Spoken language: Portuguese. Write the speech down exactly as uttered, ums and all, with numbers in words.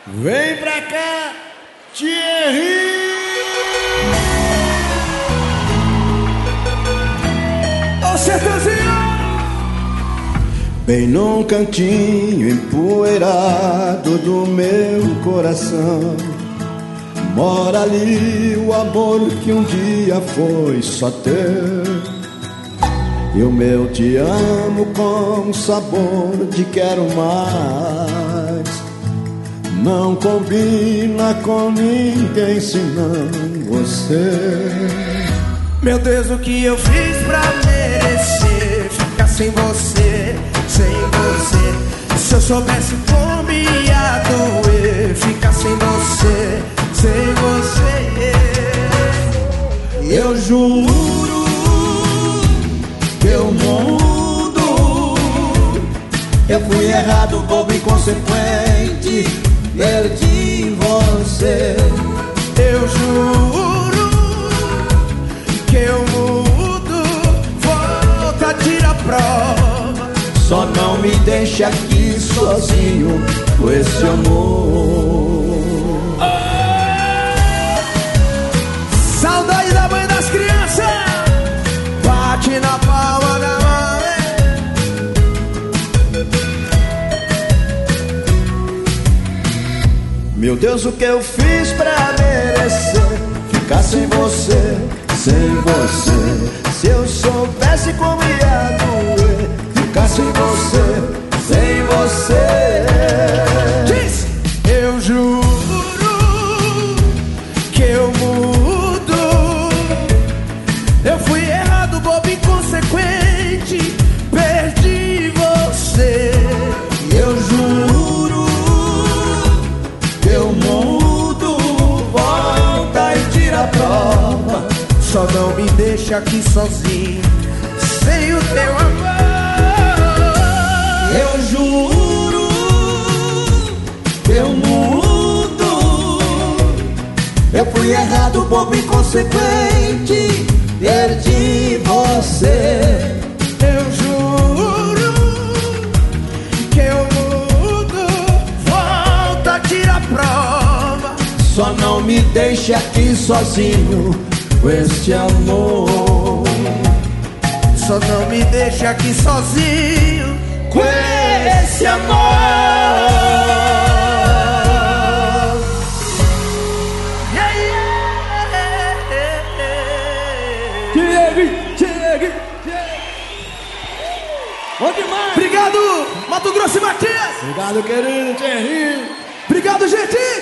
Vem pra cá, Thierry! Ô sertãozinho! Bem num cantinho empoeirado do meu coração mora ali o amor que um dia foi só teu. E o meu te amo com sabor de quero mais não combina com ninguém senão você. Meu Deus, o que eu fiz pra merecer ficar sem você, sem você? Se eu soubesse como ia doer ficar sem você, sem você. Eu juro que eu mudo. Eu fui errado, bobo e inconsequente, perdi você. Eu juro que eu mudo, volta, tira a prova. Só não me deixe aqui sozinho com esse amor. Oh! Saudade da mãe das crianças, bate na palma da mão. Meu Deus, o que eu fiz pra merecer ficar sem você, sem você? Se eu soubesse como ia doer ficar sem você, sem você. Diz! Eu juro que eu mudo. Eu fui errado, bobo, inconsequente, perdi você. Eu juro que eu mudo, volta e tira a prova. Só não me deixa aqui sozinho, sem o teu amor. Eu juro que eu mudo. Eu fui errado, bobo, inconsequente, perdi você. Eu juro que eu mudo, volta, tira a prova. Só não me deixe aqui sozinho com este amor. Só não me deixa aqui sozinho com esse amor. Yeah, yeah, yeah. Thierry, Thierry, Thierry. Bom demais. Obrigado, Mato Grosso e Matias. Obrigado, querido Thierry. Obrigado, gente.